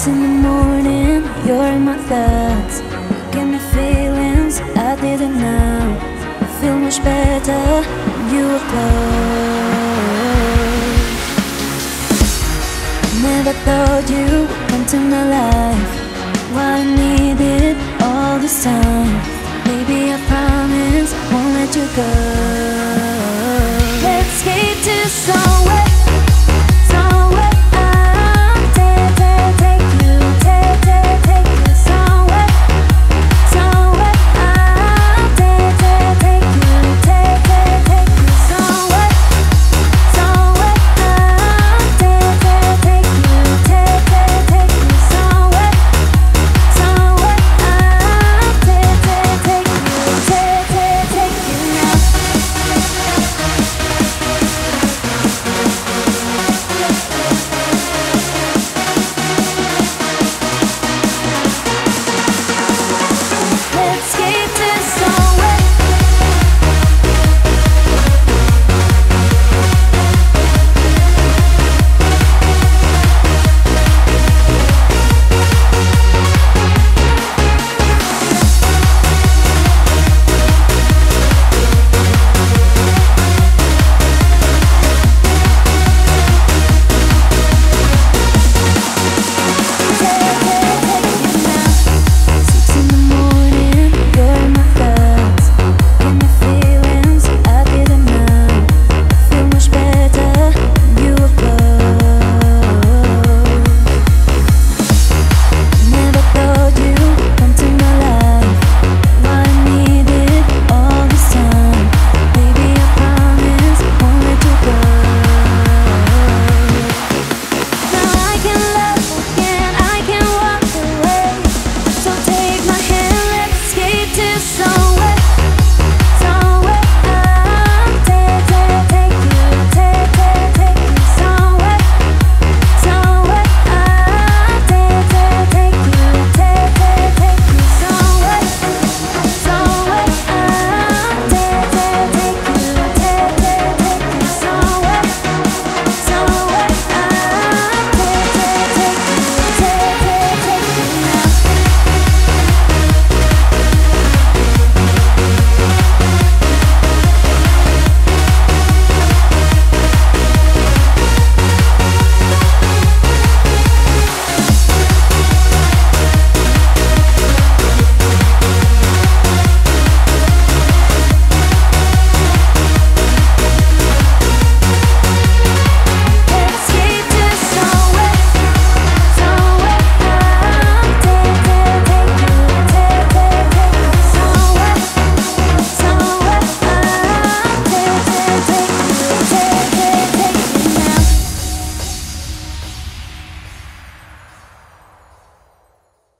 in the morning, you're in my thoughts. Give me feelings I didn't know. I feel much better when you were close. Never thought you would come to my life. What I needed all this time. Baby, I promise I won't let you go.